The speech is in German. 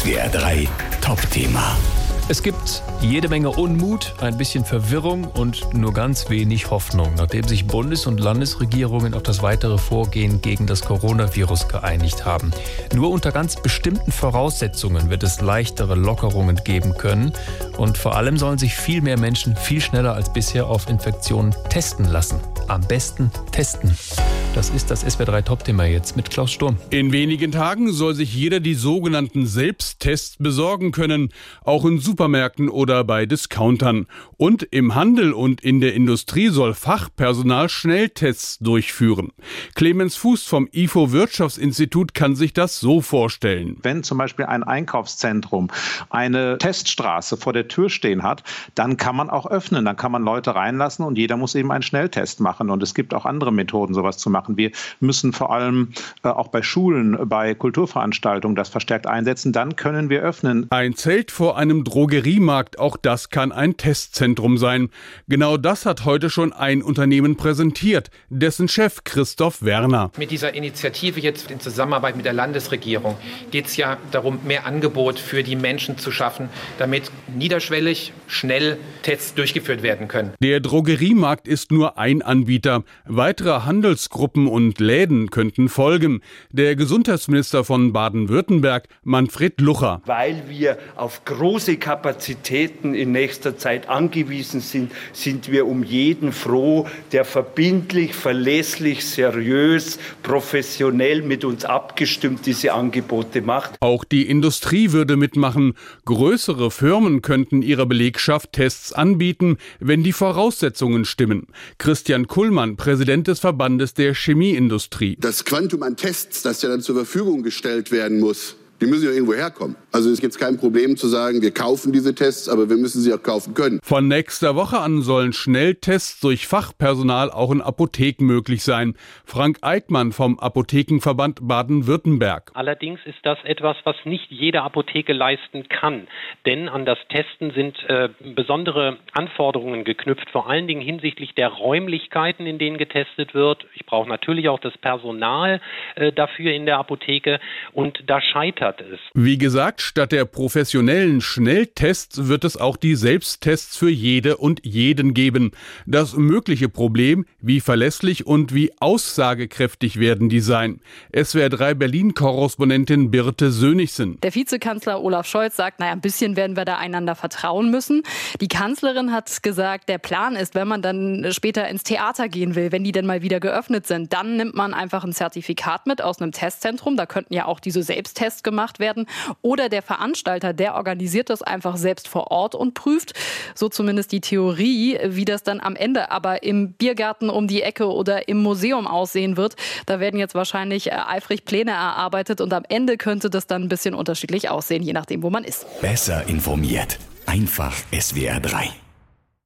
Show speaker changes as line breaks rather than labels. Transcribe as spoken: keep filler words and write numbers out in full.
S W R drei Top-Thema.
Es gibt jede Menge Unmut, ein bisschen Verwirrung und nur ganz wenig Hoffnung, nachdem sich Bundes- und Landesregierungen auf das weitere Vorgehen gegen das Coronavirus geeinigt haben. Nur unter ganz bestimmten Voraussetzungen wird es leichtere Lockerungen geben können. Und vor allem sollen sich viel mehr Menschen viel schneller als bisher auf Infektionen testen lassen. Am besten testen. Das ist das S W R drei Top-Thema jetzt mit Klaus Sturm.
In wenigen Tagen soll sich jeder die sogenannten Selbsttests besorgen können, auch in Supermärkten oder bei Discountern. Und im Handel und in der Industrie soll Fachpersonal Schnelltests durchführen. Clemens Fuß vom I F O Wirtschaftsinstitut kann sich das so vorstellen.
Wenn zum Beispiel ein Einkaufszentrum eine Teststraße vor der Tür stehen hat, dann kann man auch öffnen, dann kann man Leute reinlassen und jeder muss eben einen Schnelltest machen. Und es gibt auch andere Methoden, sowas zu machen. Wir müssen vor allem äh, auch bei Schulen, bei Kulturveranstaltungen das verstärkt einsetzen. Dann können wir öffnen.
Ein Zelt vor einem Drogeriemarkt, auch das kann ein Testzentrum sein. Genau das hat heute schon ein Unternehmen präsentiert, dessen Chef Christoph Werner.
Mit dieser Initiative jetzt in Zusammenarbeit mit der Landesregierung geht es ja darum, mehr Angebot für die Menschen zu schaffen, damit niederschwellig schnell Tests durchgeführt werden können.
Der Drogeriemarkt ist nur ein Anbieter. Weitere Handelsgruppen und Läden könnten folgen. Der Gesundheitsminister von Baden-Württemberg, Manfred Lucher.
Weil wir auf große Kapazitäten in nächster Zeit angewiesen sind, sind wir um jeden froh, der verbindlich, verlässlich, seriös, professionell mit uns abgestimmt diese Angebote macht.
Auch die Industrie würde mitmachen. Größere Firmen könnten ihrer Belegschaft Tests anbieten, wenn die Voraussetzungen stimmen. Christian Kullmann, Präsident des Verbandes der Chemieindustrie.
Das Quantum an Tests, das ja dann zur Verfügung gestellt werden muss, die müssen ja irgendwo herkommen. Also es gibt kein Problem zu sagen, wir kaufen diese Tests, aber wir müssen sie auch kaufen können.
Von nächster Woche an sollen Schnelltests durch Fachpersonal auch in Apotheken möglich sein. Frank Eickmann vom Apothekenverband Baden-Württemberg.
Allerdings ist das etwas, was nicht jede Apotheke leisten kann. Denn an das Testen sind äh, besondere Anforderungen geknüpft, vor allen Dingen hinsichtlich der Räumlichkeiten, in denen getestet wird. Ich brauche natürlich auch das Personal äh, dafür in der Apotheke und da scheitert es.
Wie gesagt, statt der professionellen Schnelltests wird es auch die Selbsttests für jede und jeden geben. Das mögliche Problem, wie verlässlich und wie aussagekräftig werden die sein. S W R drei Berlin-Korrespondentin Birte Sönnigsen.
Der Vizekanzler Olaf Scholz sagt, naja, ein bisschen werden wir da einander vertrauen müssen. Die Kanzlerin hat gesagt, der Plan ist, wenn man dann später ins Theater gehen will, wenn die denn mal wieder geöffnet sind, dann nimmt man einfach ein Zertifikat mit aus einem Testzentrum. Da könnten ja auch diese Selbsttests gemacht werden. Oder der Veranstalter, der organisiert das einfach selbst vor Ort und prüft. So zumindest die Theorie, wie das dann am Ende aber im Biergarten um die Ecke oder im Museum aussehen wird. Da werden jetzt wahrscheinlich eifrig Pläne erarbeitet und am Ende könnte das dann ein bisschen unterschiedlich aussehen, je nachdem, wo man ist.
Besser informiert. Einfach S W R drei.